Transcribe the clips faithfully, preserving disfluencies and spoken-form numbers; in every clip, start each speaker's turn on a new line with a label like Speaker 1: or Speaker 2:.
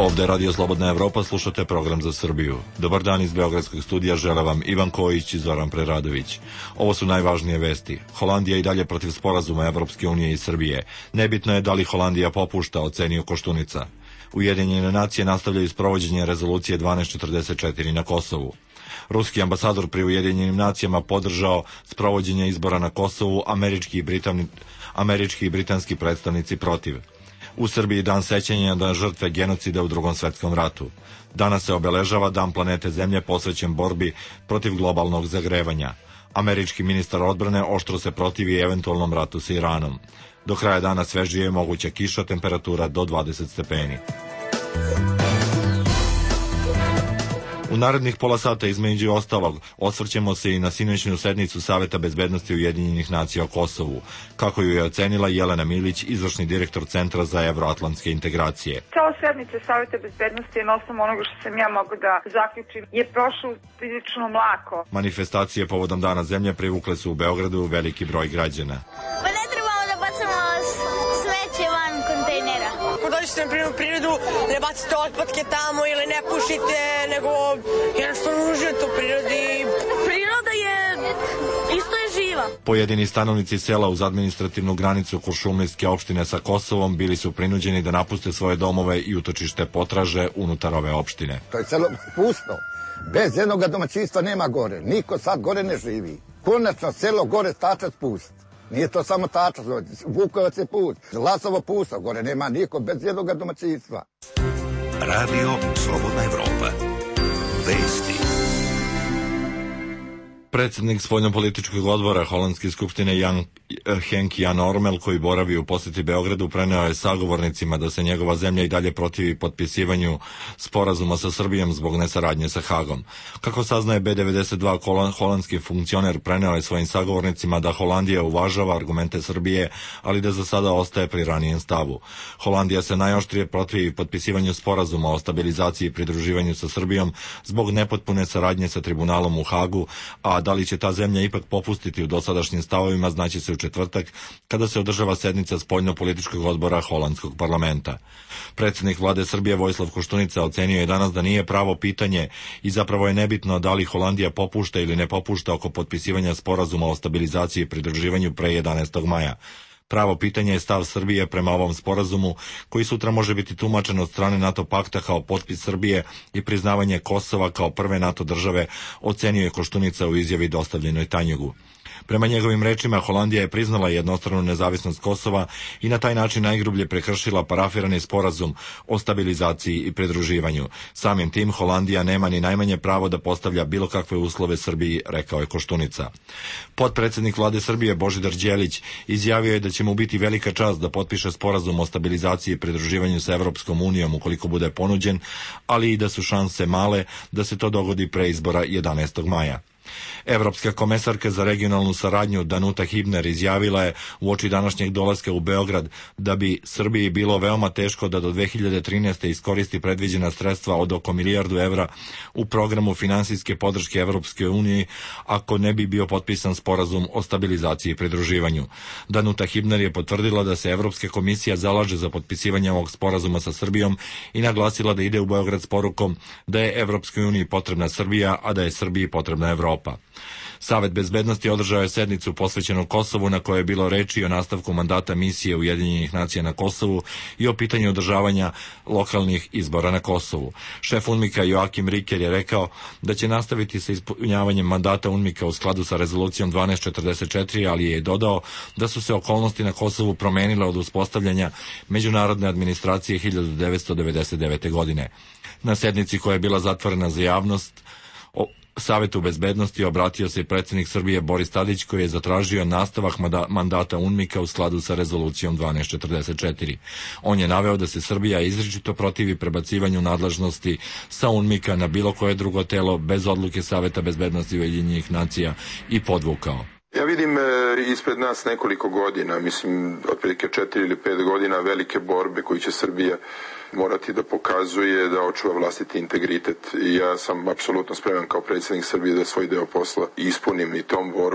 Speaker 1: Ovde Radio Slobodna Evropa, slušate program za Srbiju. Dobar dan iz Beogradskog studija, žele vam Ivan Kojić i Zoran Preradović. Ovo su najvažnije vesti. Holandija i dalje protiv sporazuma Evropske unije i Srbije. Nebitno je da li Holandija popušta, ocenio Koštunica. Ujedinjene nacije nastavljaju sprovođenje rezolucije dvanaest četrdeset četiri na Kosovu. Ruski ambasador pri Ujedinjenim nacijama podržao sprovođenje izbora na Kosovu, američki i, Britani, američki i britanski predstavnici protiv. U Srbiji dan sećanja na žrtve genocida u Drugom svetskom ratu. Danas se obeležava Dan planete Zemlje posvećen borbi protiv globalnog zagrevanja. Američki ministar odbrane oštro se protivi eventualnom ratu sa Iranom. Do kraja dana svežije je moguća kiša, temperatura do dvadeset stepeni. U narednih pola sata, između ostalog, osvrćemo se i na sinoćnju sednicu Saveta bezbednosti Ujedinjenih nacija o Kosovu, kako ju je ocenila Jelena Milić, izvršni direktor Centra za evroatlantske integracije.
Speaker 2: Cela sednica Saveta bezbednosti je na osnovu onoga što sam ja mogu da zaključim je prošlo prilično mlako.
Speaker 1: Manifestacije povodom Dana zemlje privukle su u Beogradu veliki broj građana.
Speaker 3: Pa ne trebamo da bacamo smeće van kontejnera.
Speaker 4: Ako dođete na prirodnu prirodu, ne bacite otpadke tamo ili ne pušite, nego jednostavno uživate u prirodi.
Speaker 3: Priroda je, isto je živa.
Speaker 1: Pojedini stanovnici sela uz administrativnu granicu Kuršumlijske opštine sa Kosovom bili su prinuđeni da napuste svoje domove i utočište potraže unutar ove opštine.
Speaker 5: To je selo pusto. Bez jednog domaćinstva nema gore. Niko sad gore ne živi. Konačno selo gore Tačac pust. Nije to samo Tačac, Vukovac je pust. Lasovo pusto, gore nema niko bez jednog domaćinstva.
Speaker 6: Radio Slobodna Evropa. Vesti.
Speaker 1: Predsjednik spoljnopolitičkog odbora Holandske skupštine Jan, Henk Jan Ormel, koji boravi u posjeti Beogradu, preneo je sagovornicima da se njegova zemlja i dalje protivi potpisivanju sporazuma sa Srbijom zbog nesaradnje sa Hagom. Kako saznaje B devedeset dva, holandski funkcioner preneo je svojim sagovornicima da Holandija uvažava argumente Srbije, ali da za sada ostaje pri ranijem stavu. Holandija se najoštrije protivi potpisivanju sporazuma o stabilizaciji i pridruživanju sa Srbijom zbog nepotpune saradnje sa tribunalom u Hagu, a da li će ta zemlja ipak popustiti u dosadašnjim stavovima znaće se u četvrtak kada se održava sednica spoljnopolitičkog odbora holandskog parlamenta. Predsjednik vlade Srbije Vojislav Koštunica ocenio je danas da nije pravo pitanje i zapravo je nebitno da li Holandija popušta ili ne popušta oko potpisivanja sporazuma o stabilizaciji i pridruživanju pre jedanaestog maja. Pravo pitanje je stav Srbije prema ovom sporazumu, koji sutra može biti tumačen od strane NATO pakta kao potpis Srbije i priznavanje Kosova kao prve NATO države, ocenio je Koštunica u izjavi dostavljenoj Tanjugu. Prema njegovim rečima, Holandija je priznala jednostranu nezavisnost Kosova i na taj način najgrublje prekršila parafirani sporazum o stabilizaciji i pridruživanju. Samim tim, Holandija nema ni najmanje pravo da postavlja bilo kakve uslove Srbiji, rekao je Koštunica. Potpredsednik vlade Srbije Božidar Đelić izjavio je da će mu biti velika čast da potpiše sporazum o stabilizaciji i pridruživanju sa Evropskom unijom ukoliko bude ponuđen, ali i da su šanse male da se to dogodi pre izbora jedanaestog maja. Evropska komesarka za regionalnu saradnju Danuta Hibner izjavila je uoči današnjeg dolaska u Beograd da bi Srbiji bilo veoma teško da do dve hiljade trinaeste. iskoristi predviđena sredstva od oko milijardu evra u programu finansijske podrške Evropske unije ako ne bi bio potpisan sporazum o stabilizaciji i pridruživanju. Danuta Hibner je potvrdila da se Evropska komisija zalaže za potpisivanje ovog sporazuma sa Srbijom i naglasila da ide u Beograd s porukom da je Evropskoj uniji potrebna Srbija, a da je Srbiji potrebna Evropa. Savet bezbednosti održao je sednicu posvećenu Kosovu na kojoj je bilo reči o nastavku mandata misije Ujedinjenih nacija na Kosovu i o pitanju održavanja lokalnih izbora na Kosovu. Šef UNMIK-a Joakim Riker je rekao da će nastaviti sa ispunjavanjem mandata UNMIK-a u skladu sa rezolucijom dvanaest četrdeset četiri, ali je dodao da su se okolnosti na Kosovu promenile od uspostavljanja međunarodne administracije hiljadu devetsto devedeset devete. godine. Na sednici koja je bila zatvorena za javnost, Savetu bezbednosti obratio se i predsjednik Srbije Boris Tadić, koji je zatražio nastavak mandata UNMIK-a u skladu sa rezolucijom dvanaest četrdeset četiri. On je naveo da se Srbija izričito protivi prebacivanju nadležnosti sa UNMIK-a na bilo koje drugo telo bez odluke Saveta bezbednosti Ujedinjenih nacija i podvukao.
Speaker 7: Ja vidim e, ispred nas nekoliko godina, mislim otprilike četiri ili pet godina velike borbe koju će Srbija morati da pokazuje, da očuva vlastiti integritet. I ja sam apsolutno spreman kao predsjednik Srbije da svoj deo posla ispunim i tom borbom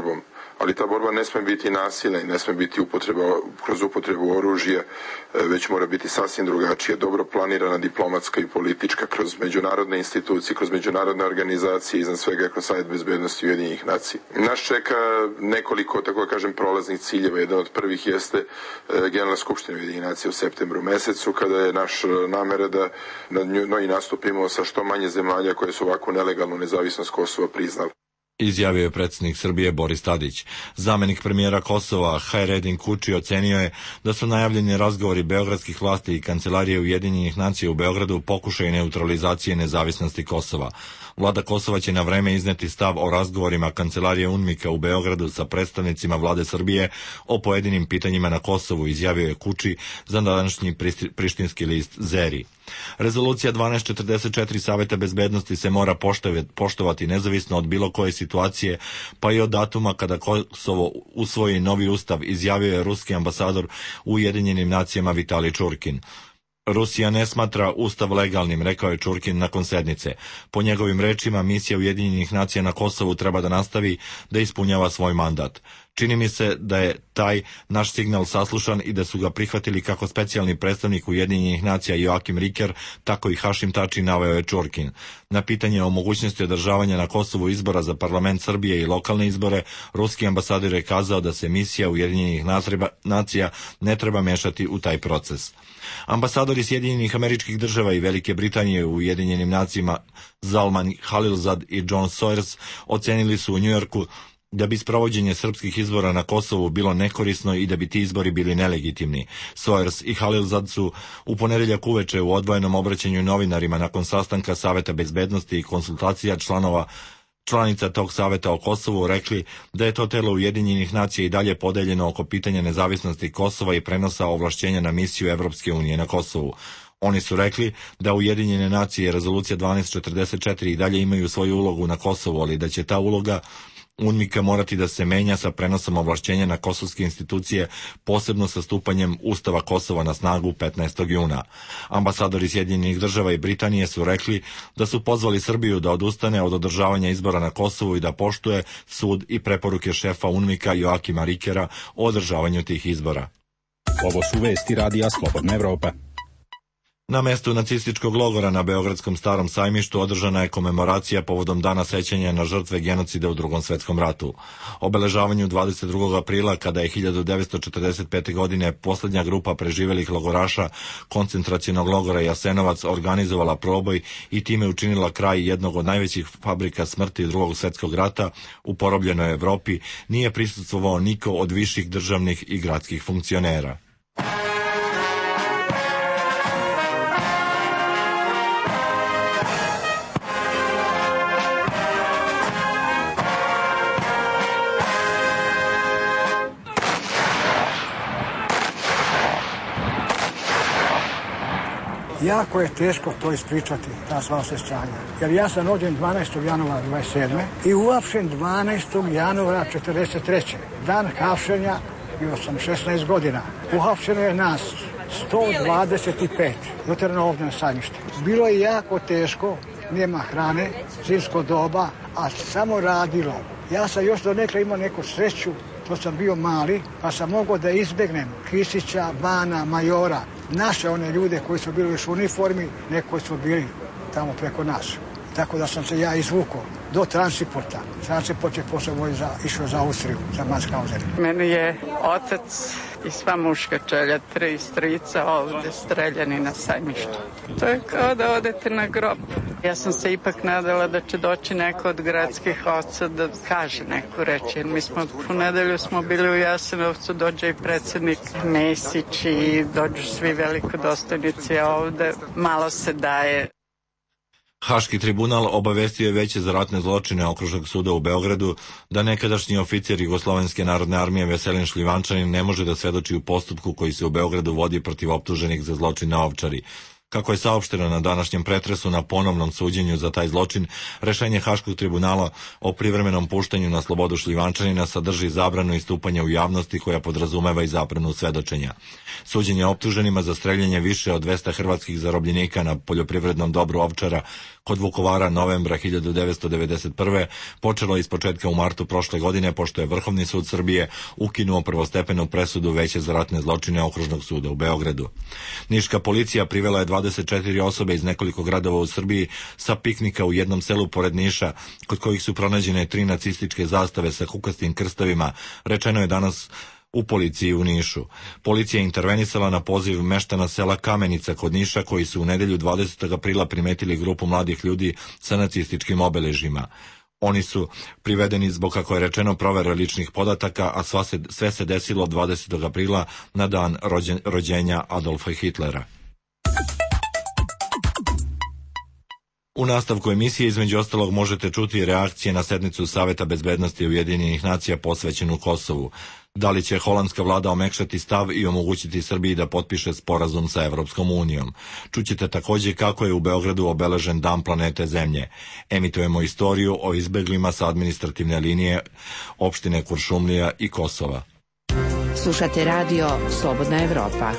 Speaker 7: ali ta borba ne sme biti nasilna i ne sme biti upotreba, kroz upotrebu oružja, već mora biti sasvim drugačija, dobro planirana, diplomatska i politička, kroz međunarodne institucije, kroz međunarodne organizacije, iznad svega kroz Savet bezbednosti Ujedinjenih nacija. Nas čeka nekoliko, tako kažem, prolaznih ciljeva. Jedan od prvih jeste Generalna skupština Ujedinjenih nacija u septembru mesecu, kada je naš namera da na njoj nastupimo sa što manje zemalja koje su ovako nelegalnu nezavisnost Kosova priznali.
Speaker 1: Izjavio je predsjednik Srbije Boris Tadić. Zamenik premijera Kosova Hajredin Kuči ocenio je da su najavljeni razgovori beogradskih vlasti i Kancelarije Ujedinjenih nacija u Beogradu pokušaj neutralizacije nezavisnosti Kosova. Vlada Kosova će na vreme izneti stav o razgovorima Kancelarije UNMIK-a u Beogradu sa predstavnicima vlade Srbije o pojedinim pitanjima na Kosovu, izjavio je Kuči za današnji prištinski list Zeri. Rezolucija dvanaest četrdeset četiri Saveta bezbednosti se mora poštovati nezavisno od bilo koje situacije, pa i od datuma kada Kosovo usvoji novi ustav, izjavio je ruski ambasador u Ujedinjenim nacijama Vitalij Čurkin. Rusija ne smatra ustav legalnim, rekao je Čurkin nakon sednice. Po njegovim rečima, misija Ujedinjenih nacija na Kosovu treba da nastavi da ispunjava svoj mandat. Čini mi se da je taj naš signal saslušan i da su ga prihvatili kako specijalni predstavnik Ujedinjenih nacija Joakim Riker, tako i Hašim Tači, naveo je Čurkin. Na pitanje o mogućnosti održavanja na Kosovu izbora za parlament Srbije i lokalne izbore, ruski ambasador je kazao da se misija Ujedinjenih nacija ne treba mešati u taj proces. Ambasadori Sjedinjenih Američkih Država i Velike Britanije u Ujedinjenim nacijama Zalman Khalilzad i John Sawyers ocenili su u Njujorku da bi sprovođenje srpskih izbora na Kosovu bilo nekorisno i da bi ti izbori bili nelegitimni. Sawyers i Khalilzad su u ponedeljak uveče u odvojenom obraćanju novinarima nakon sastanka Saveta bezbednosti i konsultacija članova članica tog saveta o Kosovu rekli da je to telo Ujedinjenih nacija i dalje podeljeno oko pitanja nezavisnosti Kosova i prenosa ovlašćenja na misiju Evropske unije na Kosovu. Oni su rekli da Ujedinjene nacije i rezolucija dvanaest četrdeset četiri i dalje imaju svoju ulogu na Kosovu, ali da će ta uloga UNMIK-a morati da se menja sa prenosom ovlašćenja na kosovske institucije, posebno sa stupanjem Ustava Kosova na snagu petnaestog juna. Ambasadori Sjedinjenih Država i Britanije su rekli da su pozvali Srbiju da odustane od održavanja izbora na Kosovu i da poštuje sud i preporuke šefa UNMIK-a Joakima Rikera o održavanju tih izbora.
Speaker 8: Ovo su vesti Radija Slobodna Evropa.
Speaker 1: Na mestu nacističkog logora na Beogradskom Starom sajmištu održana je komemoracija povodom dana sećanja na žrtve genocida u Drugom svetskom ratu. Obeležavanju dvadeset drugog aprila, kada je hiljadu devetsto četrdeset pete. godine posljednja grupa preživelih logoraša koncentracionog logora Jasenovac organizovala proboj i time učinila kraj jednog od najvećih fabrika smrti Drugog svjetskog rata u porobljenoj Evropi, nije prisustvovao niko od viših državnih i gradskih funkcionera.
Speaker 9: Jako je teško to ispričati, ta sva osjećanja. Jer ja sam rođen dvanaestog januara dvadeset sedme. i uhapšen dvanaestog januara četrdeset treće. Dan hapšenja, bio sam šesnaest godina. Uhapšeno je nas sto dvadeset pet. Doterano ovdje na sajmište. Bilo je jako teško, nema hrane, zimsko doba, a samo radilo. Ja sam još do nekla imao neku sreću, to sam bio mali, pa sam mogao da izbegnem Kisića, Bana, Majora, naše one ljude koji su bili u uniformi, neko su bili tamo preko nas. Tako da sam se ja izvukao do transporta. Transport je posle voj za, išao za Austriju, za Manshausen.
Speaker 10: Meni je otac i sva muška čelja, tri strica ovde streljani na sajmištu. To je kao da odete na grob. Ja sam se ipak nadala da će doći neko od gradskih oca da kaže neku reč. Jer mi smo u nedelju smo bili u Jasenovcu, dođe i predsjednik Mesić i dođu svi velikodostojnici, a ovde malo se daje.
Speaker 1: Haški tribunal obavestio je Veće za ratne zločine Okružnog suda u Beogradu da nekadašnji oficir Jugoslovenske narodne armije Veselin Šljivančanin ne može da svedoči u postupku koji se u Beogradu vodi protiv optuženih za zločin na Ovčari. Kako je saopšteno na današnjem pretresu na ponovnom suđenju za taj zločin, rešenje Haškog tribunala o privremenom puštanju na slobodu Šljivančanina sadrži zabranu istupanja u javnosti koja podrazumeva i zabranu svedočenja. Suđenje optuženima za streljanje više od dvesta hrvatskih zarobljenika na poljoprivrednom dobru Ovčara kod Vukovara novembra hiljadu devetsto devedeset prve počelo iz početka u martu prošle godine, pošto je Vrhovni sud Srbije ukinuo prvostepenu presudu Veća za ratne zločine Okružnog suda u Beogradu. Niška policija privela je dvadeset četiri osobe iz nekoliko gradova u Srbiji sa piknika u jednom selu pored Niša, kod kojih su pronađene tri nacističke zastave sa kukastim krstovima, rečeno je danas u policiji u Nišu. Policija je intervenisala na poziv meštana sela Kamenica kod Niša, koji su u nedelju dvadesetog aprila primetili grupu mladih ljudi sa nacističkim obeležjima. Oni su privedeni zbog, kako je rečeno, provere ličnih podataka, a sva se, sve se desilo dvadesetog aprila na dan rođen, rođenja Adolfa Hitlera. U nastavku emisije između ostalog možete čuti reakcije na sednicu Saveta bezbednosti Ujedinjenih nacija posvećenu Kosovu. Da li će holandska vlada omekšati stav i omogućiti Srbiji da potpiše sporazum sa Evropskom unijom? Čućete takođe kako je u Beogradu obeležen Dan planete Zemlje. Emitujemo istoriju o izbeglima sa administrativne linije opštine Kuršumlija i Kosova.
Speaker 11: Slušate radio Slobodna Evropa.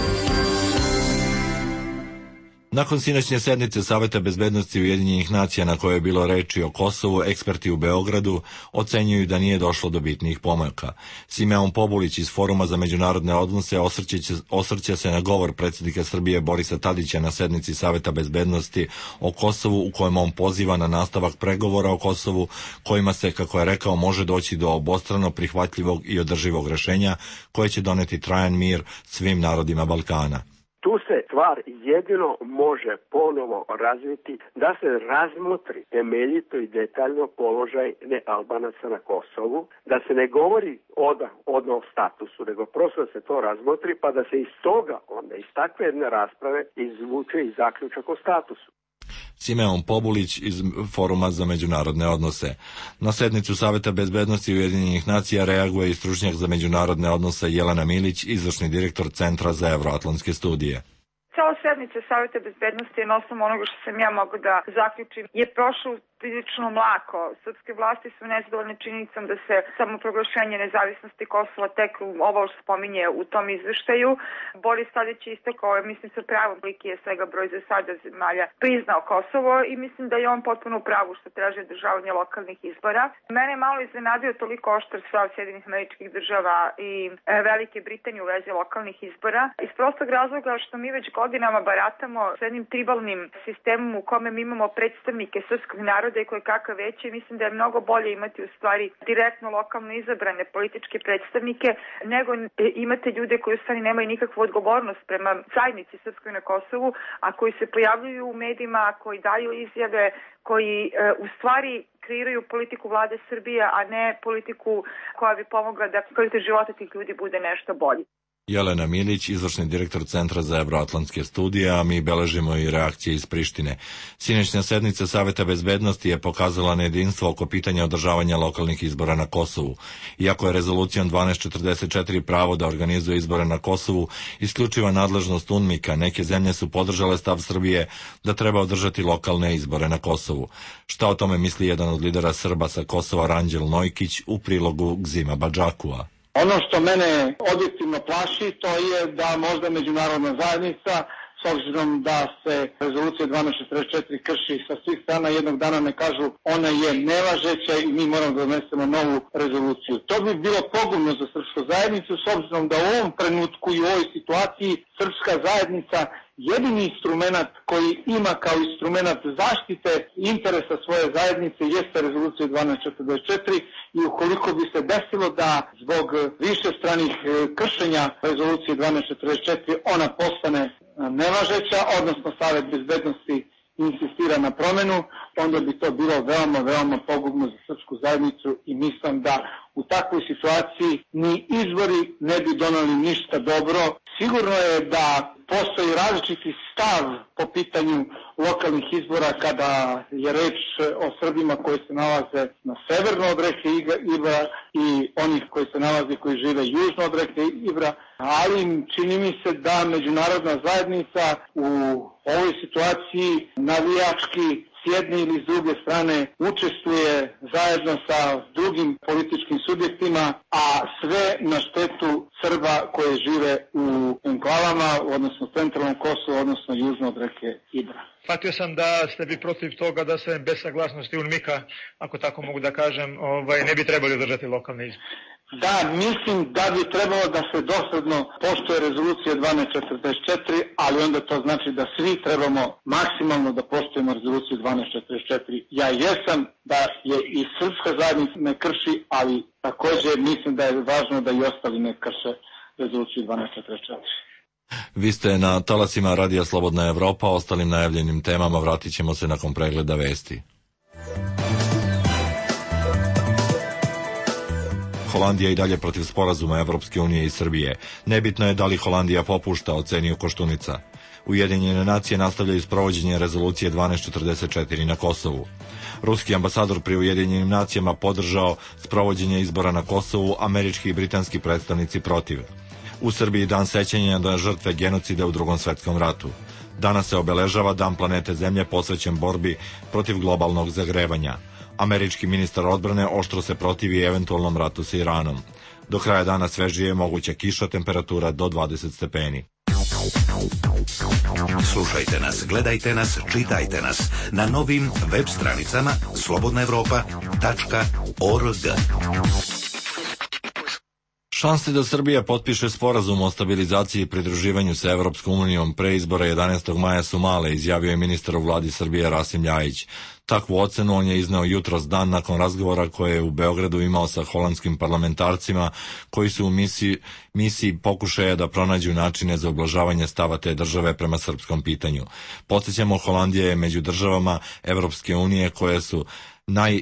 Speaker 1: Nakon sinoćnje sednice Saveta bezbednosti Ujedinjenih nacija na kojoj je bilo reči o Kosovu, eksperti u Beogradu ocenjuju da nije došlo do bitnih pomaka. Simeon Pobulić iz Foruma za međunarodne odnose osvrće, osvrće se na govor predsjednika Srbije Borisa Tadića na sednici Saveta bezbednosti o Kosovu, u kojem on poziva na nastavak pregovora o Kosovu, kojima se, kako je rekao, može doći do obostrano prihvatljivog i održivog rešenja koje će doneti trajan mir svim narodima Balkana.
Speaker 12: Tu se stvar jedino može ponovo razviti da se razmotri temeljito i detaljno položaj nealbanaca na Kosovu, da se ne govori odmah o statusu, nego prosto da se to razmotri, pa da se iz toga, onda iz takve jedne rasprave, izvuče i zaključak o statusu.
Speaker 1: Simeon Pobulić iz Foruma za međunarodne odnose. Na sednicu Saveta bezbednosti Ujedinjenih nacija reaguje i stručnjak za međunarodne odnose Jelena Milić, izvršni direktor Centra za evroatlantske studije.
Speaker 2: Cela sednica Saveta bezbednosti je na osnovu onoga što sam ja mogu da zaključim je prošlo prilično mlako. Srpske vlasti su nezadovoljne činjenicom da se samoproglašenje nezavisnosti Kosova tek ovo što spominje u tom izveštaju. Boris Tadić je istakao, mislim sa pravom, koliki je svega broj za sada zemalja priznao Kosovo i mislim da je on potpuno u pravu što traže održavanje lokalnih izbora. Mene je malo iznenadio toliko oštar stav Sjedinjenih Američkih Država i Velike Britanije u vezi lokalnih izbora iz prostog razloga što mi već godinama baratamo s jednim tribalnim sistemom u kome mi imamo predstavnike srpskog naroda i koje kakav veće. Mislim da je mnogo bolje imati u stvari direktno lokalno izabrane političke predstavnike nego imate ljude koji u stvari nemaju nikakvu odgovornost prema zajednici srpskoj na Kosovu, a koji se pojavljuju u medijima, koji daju izjave, koji e, u stvari kreiraju politiku vlade Srbije, a ne politiku koja bi pomogla da kvalitet života tih ljudi bude nešto bolji.
Speaker 1: Jelena Milić, izvršni direktor Centra za evroatlantske studije, a mi beležimo i reakcije iz Prištine. Sinoćna sednica Saveta bezbednosti je pokazala nejedinstvo oko pitanja održavanja lokalnih izbora na Kosovu. Iako je rezolucijom dvanaest četrdeset četiri pravo da organizuje izbore na Kosovu isključiva nadležnost UNMIK-a, neke zemlje su podržale stav Srbije da treba održati lokalne izbore na Kosovu. Šta o tome misli jedan od lidera Srba sa Kosova, Ranđel Nojkić, u prilogu Gzima Badžakua?
Speaker 13: Ono što mene objektivno plaši, to je da možda međunarodna zajednica, s obzirom da se rezolucija dvanaest četrdeset četiri krši sa svih strana, jednog dana ne kažu ona je nevažeća i mi moramo da donesemo novu rezoluciju. To bi bilo pogubno za srpsku zajednicu, s obzirom da u ovom trenutku i u ovoj situaciji srpska zajednica jedini instrument koji ima kao instrument zaštite interesa svoje zajednice jeste rezolucija dvanaest četrdeset četiri i ukoliko bi se desilo da zbog više stranih kršenja rezolucije dvanaest četrdeset četiri ona postane nevažeća, odnosno Savet bezbednosti insistira na promenu, onda bi to bilo veoma, veoma pogubno za srpsku zajednicu i mislim da u takvoj situaciji ni izbori ne bi doneli ništa dobro. Sigurno je da postoji različiti stav po pitanju lokalnih izbora kada je reč o Srbima koji se nalaze na severno od reke Ibra i onih koji se nalaze koji žive južno od reke Ibra, ali čini mi se da međunarodna zajednica u ovoj situaciji navijački s jedne ili s druge strane učestvuje zajedno sa drugim političkim subjektima, a sve na štetu Srba koje žive u enklavama, odnosno centralnom Kosovu, odnosno južno od reke Ibra.
Speaker 14: Shvatio sam da ste vi protiv toga da se bez saglasnosti U N M I K-a, ako tako mogu da kažem, ovaj, ne bi trebali održati lokalne izbore.
Speaker 13: Da, mislim da bi trebalo da se dosledno poštuje rezolucija dvanaest četrdeset četiri, ali onda to znači da svi trebamo maksimalno da poštujemo rezoluciju dvanaest četrdeset četiri. Ja jesam da je i srpska zajednica ne krši, ali također mislim da je važno da i ostali ne krše rezoluciju dvanaest četrdeset četiri.
Speaker 1: Vi ste na talasima Radija Slobodna Evropa, ostalim najavljenim temama vratit ćemo se nakon pregleda vesti. Holandija i dalje protiv sporazuma Evropske unije i Srbije. Nebitno je da li Holandija popušta, ocenio Koštunica. Ujedinjene nacije nastavljaju sprovođenje rezolucije dvanaest četrdeset četiri na Kosovu. Ruski ambasador pri Ujedinjenim nacijama podržao sprovođenje izbora na Kosovu, američki i britanski predstavnici protiv. U Srbiji dan sećanja na žrtve genocida u Drugom svetskom ratu. Danas se obeležava Dan planete Zemlje posvećen borbi protiv globalnog zagrevanja. Američki ministar odbrane oštro se protivi eventualnom ratu sa Iranom. Do kraja dana svežije je moguća kiša, temperatura do dvadeset stepeni.
Speaker 6: Slušajte nas, gledajte nas, čitajte nas na novim web stranicama slobodna evropa tačka org.
Speaker 1: Šanse da Srbija potpiše sporazum o stabilizaciji i pridruživanju sa Evropskom unijom pre izbora jedanaestog maja su male, izjavio je ministar u vladi Srbije Rasim Ljajić. Takvu ocenu on je izneo jutros dan nakon razgovora koje je u Beogradu imao sa holandskim parlamentarcima koji su u misiji, misiji pokušaja da pronađu načine za ublažavanje stava te države prema srpskom pitanju. Podsjećamo, Holandija je među državama Evropske unije koje su naj...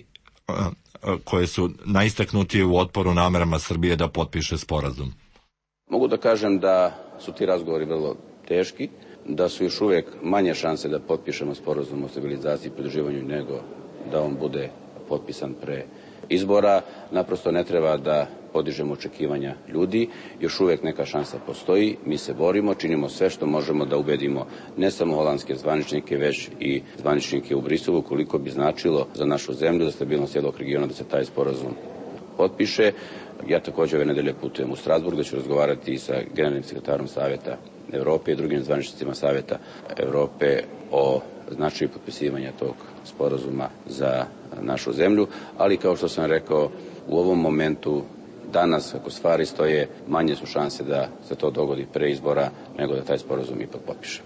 Speaker 1: koje su najistaknutije u otporu namerama Srbije da potpiše sporazum.
Speaker 15: Mogu da kažem da su ti razgovori vrlo teški, da su još uvijek manje šanse da potpišemo sporazum o stabilizaciji i pridruživanju nego da on bude potpisan pre izbora. Naprosto ne treba da podižemo očekivanja ljudi, još uvijek neka šansa postoji, mi se borimo, činimo sve što možemo da ubedimo ne samo holandske zvaničnike, već i zvaničnike u Briselu, koliko bi značilo za našu zemlju, za stabilnost cijelog regiona da se taj sporazum potpiše. Ja također ove nedelje putujem u Strasburg, da ću razgovarati sa generalnim sekretarom Saveta Evrope i drugim zvaničnicima Saveta Evrope o značaju potpisivanja tog sporazuma za našu zemlju, ali kao što sam rekao, u ovom momentu danas, kako stvari stoje, manje su šanse da se to dogodi pre izbora nego da taj sporazum ipak potpiše.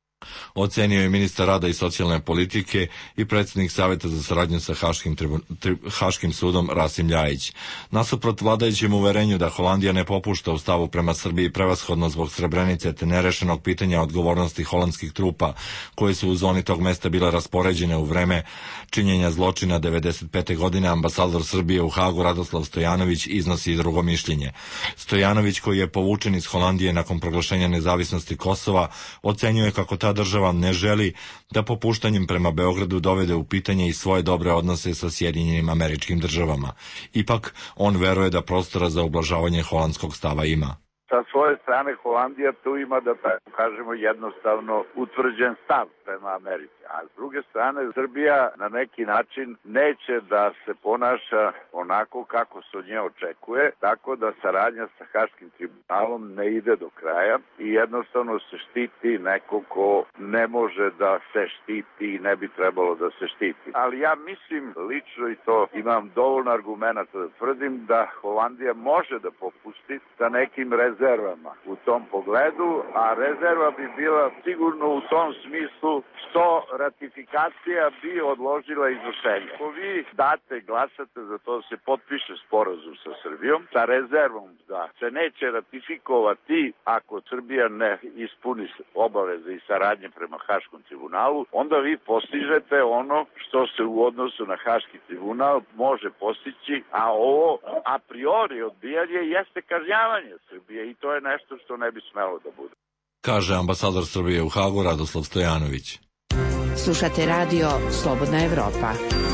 Speaker 1: Ocenio je ministar rada i socijalne politike i predsjednik Saveta za saradnju sa Haškim, tribu, tri, Haškim sudom Rasim Ljajić. Nasuprot vladajućem uverenju da Holandija ne popušta u stavu prema Srbiji prevashodno zbog Srebrenice te nerešenog pitanja odgovornosti holandskih trupa koje su u zoni tog mesta bile raspoređene u vreme činjenja zločina devedeset pete godine, ambasador Srbije u Hagu Radoslav Stojanović iznosi i drugo mišljenje. Stojanović, koji je povučen iz Holandije nakon proglašenja nezavisnosti Kosova, ocenjuje kako ta država ne želi da popuštanjem prema Beogradu dovede u pitanje i svoje dobre odnose sa Sjedinjenim Američkim Državama. Ipak, on veruje da prostora za ublažavanje holandskog stava ima.
Speaker 16: Sa svoje strane Holandija tu ima, da tako kažemo, jednostavno utvrđen stav prema Americi. A s druge strane, Srbija na neki način neće da se ponaša onako kako se od nje očekuje, tako da saradnja sa Haškim tribunalom ne ide do kraja i jednostavno se štiti neko ko ne može da se štiti i ne bi trebalo da se štiti. Ali ja mislim, lično i to imam dovoljno argumenta da tvrdim da Holandija može da popusti sa nekim rezervama rezervama u tom pogledu, a rezerva bi bila sigurno u tom smislu što ratifikacija bi odložila izvršenje. Ako vi date, glasate za to da se potpiše sporazum sa Srbijom, sa rezervom da se neće ratifikovati ako Srbija ne ispuni obaveze i saradnje prema Haškom tribunalu, onda vi postižete ono što se u odnosu na Haški tribunal može postići, a ovo a priori odbijanje jeste kažnjavanje Srbije i to je nešto što ne bi smelo da bude.
Speaker 1: Kaže ambasador Srbije u Hagu Radoslav Stojanović.
Speaker 11: Slušate radio Slobodna Evropa.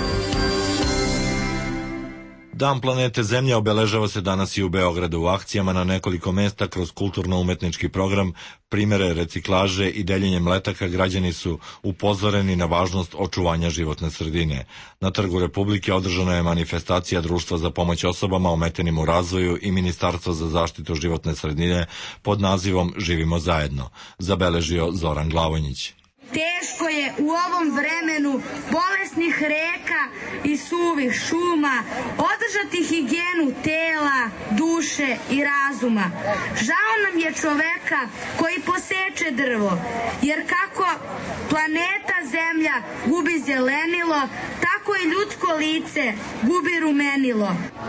Speaker 1: Dan planete Zemlja obeležava se danas i u Beogradu u akcijama na nekoliko mesta kroz kulturno-umetnički program, primere reciklaže i deljenjem letaka građani su upozoreni na važnost očuvanja životne sredine. Na Trgu Republike održana je manifestacija Društva za pomoć osobama ometenim u razvoju i Ministarstva za zaštitu životne sredine pod nazivom Živimo zajedno, zabeležio Zoran Glavonjić.
Speaker 17: Teško je u ovom vremenu bolesnih reka i suvih šuma održati higijenu tela, duše i razuma. Žao nam je čoveka koji poseče drvo, jer kako planeta Zemlja gubi zelenilo, tako i ljudsko lice gubi rumenilo.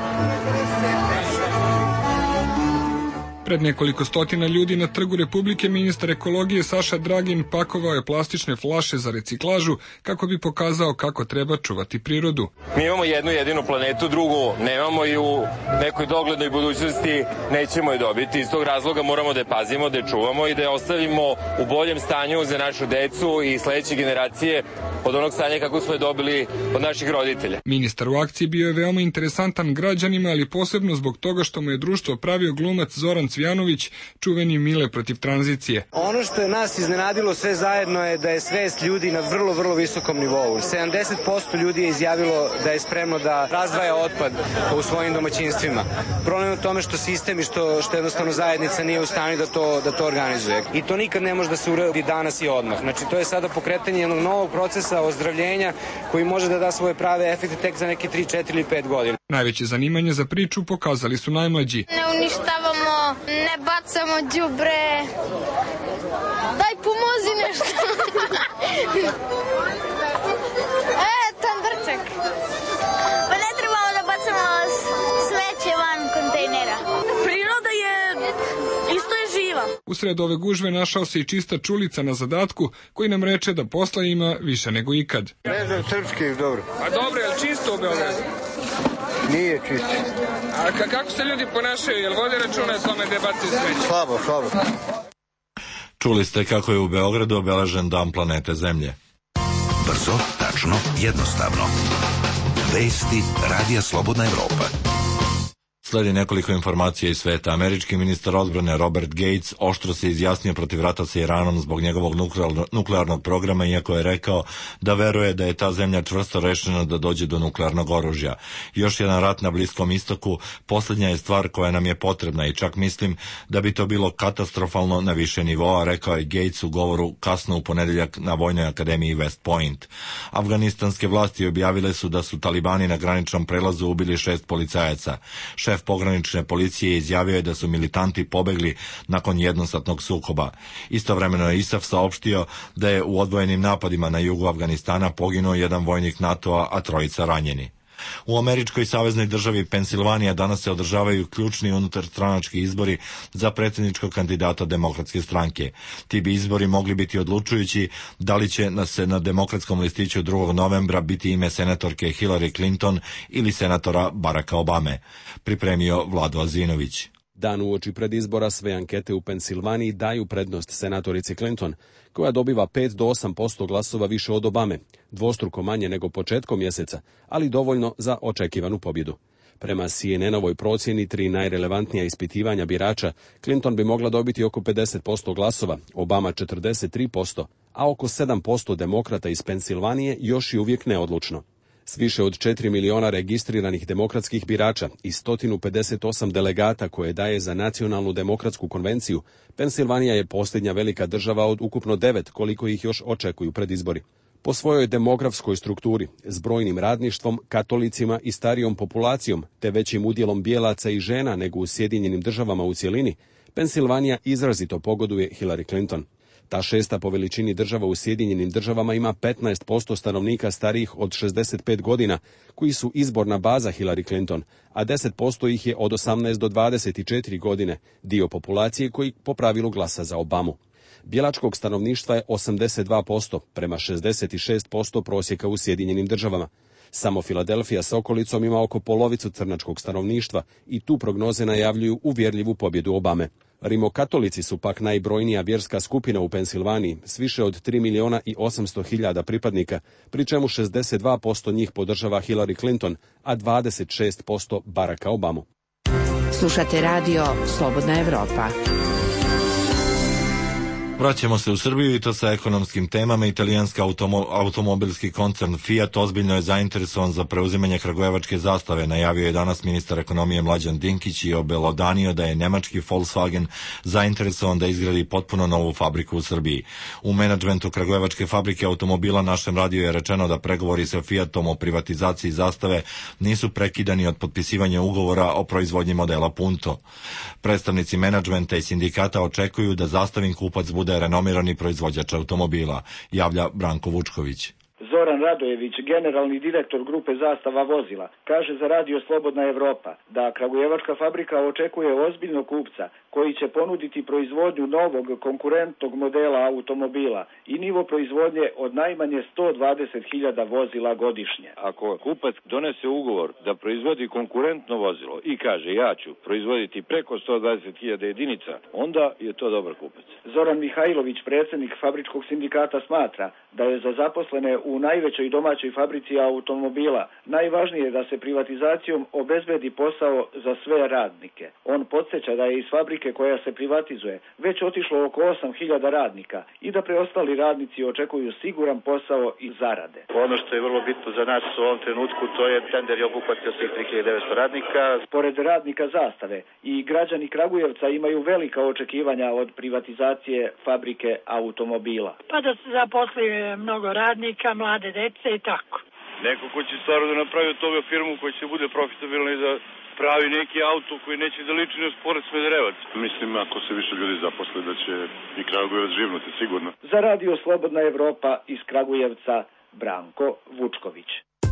Speaker 18: Pred nekoliko stotina ljudi na Trgu Republike ministar ekologije Saša Dragin pakovao je plastične flaše za reciklažu kako bi pokazao kako treba čuvati prirodu.
Speaker 19: Mi imamo jednu jedinu planetu, drugu nemamo i u nekoj doglednoj budućnosti nećemo je dobiti. Iz tog razloga moramo da je pazimo, da je čuvamo i da je ostavimo u boljem stanju za našu decu i sledeće generacije od onog stanja kako smo je dobili od naših roditelja.
Speaker 18: Ministar u akciji bio je veoma interesantan građanima, ali posebno zbog toga što mu je društvo pravio glumac Zoran Cvijanović, čuveni Mile protiv tranzicije.
Speaker 20: Ono što je nas iznenadilo sve zajedno je da je svest ljudi na vrlo, vrlo visokom nivou. sedamdeset posto ljudi je izjavilo da je spremno da razdvaja otpad u svojim domaćinstvima. Problem je u tome što sistem i što, što jednostavno zajednica nije u stanju da to, da to organizuje. I to nikad ne može da se uradi danas i odmah. Znači, to je sada pokretanje jednog novog procesa ozdravljenja koji može da da svoje prave efekte tek za neke tri, četiri ili pet godina.
Speaker 18: Najveće zanimanje za priču pokazali su najmlađi.
Speaker 3: Ne uništavamo, ne bacamo đubre. Daj pomozi nešto. E, tandrčak. Pa ne trebamo da bacamo smeće van kontejnera. Priroda je, isto je živa.
Speaker 18: Usred ove gužve našao se i čista čulica na zadatku koji nam reče da posla ima više nego ikad.
Speaker 21: Ne znam srpski, dobro.
Speaker 18: A dobro, je li čisto u Beogradu?
Speaker 21: Nije čisto.
Speaker 18: A ka, kako se ljudi ponašaju? Jel vode računa o tome da baci smeće?
Speaker 21: Slabo, slabo.
Speaker 1: Čuli ste kako je u Beogradu obeležen Dan planete Zemlje.
Speaker 6: Brzo, tačno, jednostavno. Vesti Radija Slobodna Evropa.
Speaker 1: Sledi nekoliko informacija iz sveta. Američki ministar odbrane Robert Gates oštro se izjasnio protiv rata sa Iranom zbog njegovog nuklearnog programa, iako je rekao da veruje da je ta zemlja čvrsto rešena da dođe do nuklearnog oružja. Još jedan rat na Bliskom istoku posljednja je stvar koja nam je potrebna i čak mislim da bi to bilo katastrofalno na više nivoa, rekao je Gates u govoru kasno u ponedeljak na Vojnoj akademiji West Point. Afganistanske vlasti objavile su da su talibani na graničnom prelazu ubili šest policajaca. Šef pogranične policije izjavio je da su militanti pobegli nakon jednosatnog sukoba. Istovremeno je ISAF saopštio da je u odvojenim napadima na jugu Afganistana poginuo jedan vojnik NATO-a, a trojica ranjeni. U američkoj saveznoj državi Pensilvanija danas se održavaju ključni unutarstranački izbori za predsjedničkog kandidata Demokratske stranke. Ti bi izbori mogli biti odlučujući da li će na se na demokratskom listiću drugog novembra biti ime senatorke Hillary Clinton ili senatora Baracka Obame, pripremio Vlado Azinović.
Speaker 22: Dan uoči pred izbora sve ankete u Pensilvaniji daju prednost senatorici Clinton, koja dobiva pet do osam posto glasova više od Obame, dvostruko manje nego početkom mjeseca, ali dovoljno za očekivanu pobjedu. Prema C N N-ovoj procjeni tri najrelevantnija ispitivanja birača, Clinton bi mogla dobiti oko pedeset posto glasova, Obama četrdeset tri posto, a oko sedam posto demokrata iz Pensilvanije još i uvijek neodlučno. S više od četiri miliona registriranih demokratskih birača i sto pedeset osam delegata koje daje za Nacionalnu demokratsku konvenciju, Pensilvanija je posljednja velika država od ukupno devet koliko ih još očekuju pred izbori. Po svojoj demografskoj strukturi, s brojnim radništvom, katolicima i starijom populacijom, te većim udjelom bijelaca i žena nego u Sjedinjenim državama u cjelini, Pensilvanija izrazito pogoduje Hillary Clinton. Ta šesta po veličini država u Sjedinjenim državama ima petnaest posto stanovnika starijih od šezdeset pet godina, koji su izborna baza Hillary Clinton, a deset posto ih je od osamnaest do dvadeset četiri godine, dio populacije koji po pravilu glasa za Obamu. Bijelačkog stanovništva je osamdeset dva posto, prema šezdeset šest posto prosjeka u Sjedinjenim državama. Samo Filadelfija sa okolicom ima oko polovicu crnačkog stanovništva i tu prognoze najavljuju uvjerljivu pobjedu Obame. Rimokatolici su pak najbrojnija vjerska skupina u Pensilvaniji s više od tri miliona i osamsto hiljada pripadnika, pri čemu šezdeset dva posto njih podržava Hillary Clinton, a dvadeset šest posto Baracka Obamu.
Speaker 11: Slušate radio Slobodna Evropa.
Speaker 1: Vraćamo se u Srbiju i to sa ekonomskim temama. Italijanski automo, automobilski koncern Fiat ozbiljno je zainteresovan za preuzimanje kragujevačke zastave. Najavio je danas ministar ekonomije Mlađan Dinkić i obelodanio da je nemački Volkswagen zainteresovan da izgradi potpuno novu fabriku u Srbiji. U menadžmentu kragujevačke fabrike automobila našem radiju je rečeno da pregovori sa Fiatom o privatizaciji zastave nisu prekidani od potpisivanja ugovora o proizvodnji modela Punto. Predstavnici menadžmenta i sindikata očekuju da zastavin kupac bude renomirani proizvođač automobila, javlja Branko Vučković.
Speaker 4: Zoran Radojević, generalni direktor grupe Zastava vozila, kaže za radio Slobodna Evropa da kragujevačka fabrika očekuje ozbiljnog kupca koji će ponuditi proizvodnju novog konkurentnog modela automobila i nivo proizvodnje od najmanje sto dvadeset hiljada vozila godišnje.
Speaker 5: Ako kupac donese ugovor da proizvodi konkurentno vozilo i kaže ja ću proizvoditi preko sto dvadeset hiljada jedinica, onda je to dobar kupac.
Speaker 4: Zoran Mihajlović, predsjednik fabričkog sindikata, smatra da je za zaposlene u najvećoj domaćoj fabrici automobila najvažnije da se privatizacijom obezbedi posao za sve radnike. On podsjeća da je iz fabrike koja se privatizuje već otišlo oko osam hiljada radnika i da preostali radnici očekuju siguran posao i zarade.
Speaker 23: Ono što je vrlo bitno za nas u ovom trenutku, to je tender je obuhvatio svih tri hiljade devetsto radnika.
Speaker 4: Pored radnika Zastave i građani Kragujevca imaju velika očekivanja od privatizacije fabrike automobila.
Speaker 24: Pa da se zaposli mnogo radnika, mlade dece i tako.
Speaker 5: Neko ko će stvarno da napravi od toga firmu koja će bude profitabilna i da pravi neki auto koji neće da liči na sport Smederevac.
Speaker 25: Mislim, ako se više ljudi zaposle, da će i Kragujevac živnuti, sigurno.
Speaker 4: Za radio Slobodna Evropa iz Kragujevca, Branko Vučković.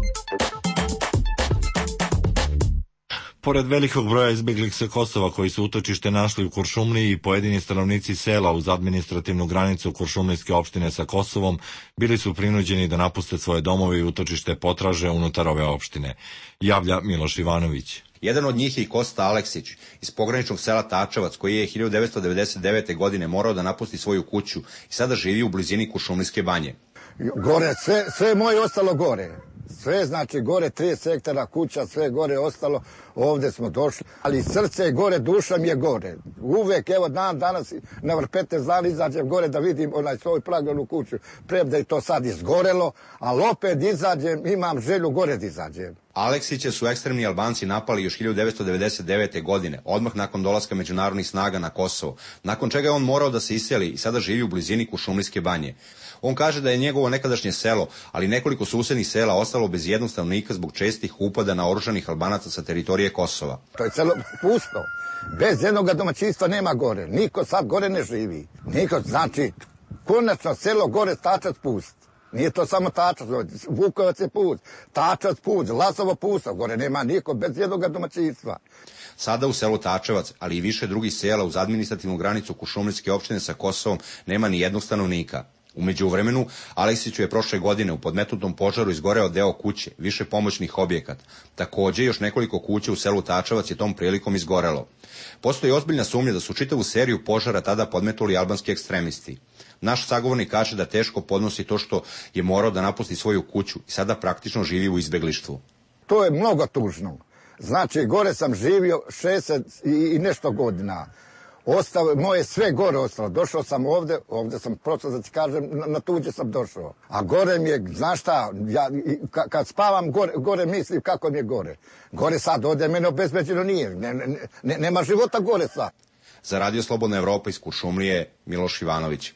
Speaker 1: Pored velikog broja izbjeglih sa Kosova koji su utočište našli u Kuršumliji i pojedini stanovnici sela uz administrativnu granicu Kuršumlijske opštine sa Kosovom bili su prinuđeni da napuste svoje domove i utočište potraže unutar ove opštine, javlja Miloš Ivanović.
Speaker 26: Jedan od njih je i Kosta Aleksić iz pograničnog sela Tačevac, koji je hiljadu devetsto devedeset devete. godine morao da napusti svoju kuću i sada živi u blizini Kuršumlijske banje.
Speaker 27: Gore, sve, sve moje ostalo gore. Sve znači gore, trideset hektara kuća, sve gore ostalo, ovdje smo došli. Ali srce je gore, duša mi je gore. Uvek, evo dan, danas na petnaest dana izađem gore da vidim onaj svoj pragovnu kuću. Premda je to sad izgorelo, ali opet izađem, imam želju gore da izađem.
Speaker 26: Aleksića su ekstremni Albanci napali još hiljadu devetsto devedeset devete. godine, odmah nakon dolaska međunarodnih snaga na Kosovo, nakon čega je on morao da se iseli i sada živi u blizini Kuršumlijske banje. On kaže da je njegovo nekadašnje selo, ali nekoliko susednih sela ostalo bez jednog stanovnika zbog čestih upada na oružanih Albanaca sa teritorije Kosova.
Speaker 27: To je celo pusto. Bez jednog domaćinstva nema gore. Niko sad gore ne živi. Niko, znači, konačno selo gore Tačac pust. Nije to samo Tačac, Vukovac je pust, Tačac pust, Lasovo pusto, gore nema niko bez jednog domaćinstva.
Speaker 26: Sada u selu Tačevac, ali i više drugih sela uz administrativnu granicu Kuršumlijske opštine sa Kosovom nema ni jednog stanovnika. U međuvremenu, Aleksiću je prošle godine u podmetnutom požaru izgoreo deo kuće, više pomoćnih objekata. Takođe, još nekoliko kuća u selu Tačevac je tom prilikom izgorelo. Postoji ozbiljna sumnja da su čitavu seriju požara tada podmetnuli albanski ekstremisti. Naš sagovornik kaže da teško podnosi to što je morao da napusti svoju kuću i sada praktično živi u izbeglištvu.
Speaker 27: To je mnogo tužno. Znači, gore sam živio šezdeset i nešto godina. Ostao, moje sve gore ostalo. Došao sam ovde, ovde sam prosto da ti kažem, na, na tuđe sam došao. A gore mi je, znaš šta, ja, kad spavam gore, gore mislim kako mi je gore. Gore sad ode mene obezbeđeno nije, ne, ne, ne, nema života gore sad.
Speaker 26: Za Radio Slobodna Evropa iz Kuršumlije, Miloš Ivanović.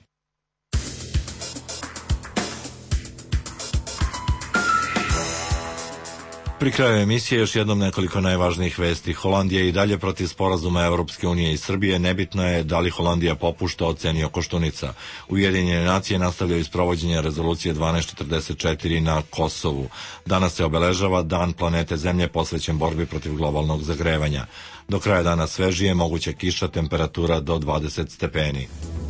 Speaker 1: Pri kraju emisije još jednom nekoliko najvažnijih vesti. Holandija je i dalje protiv sporazuma Evropske unije i Srbije. Nebitno je da li Holandija popušta, ocenio Koštunica. Ujedinjene nacije nastavljaju isprovođenje rezolucije dvanaest četrdeset četiri na Kosovu. Danas se obeležava Dan planete Zemlje posvećen borbi protiv globalnog zagrevanja. Do kraja dana svežije, moguća kiša, temperatura do dvadeset stepeni.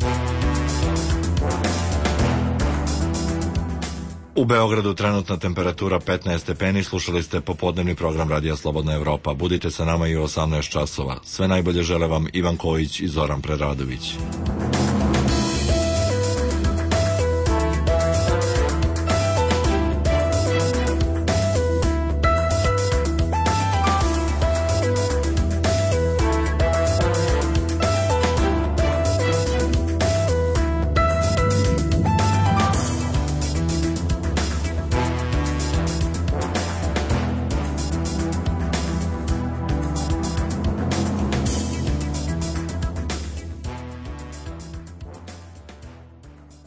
Speaker 1: U Beogradu trenutna temperatura petnaest stepeni. Slušali ste popodnevni program Radija Slobodna Evropa. Budite sa nama i u osamnaest časova. Sve najbolje žele vam Ivan Kojić i Zoran Preradović.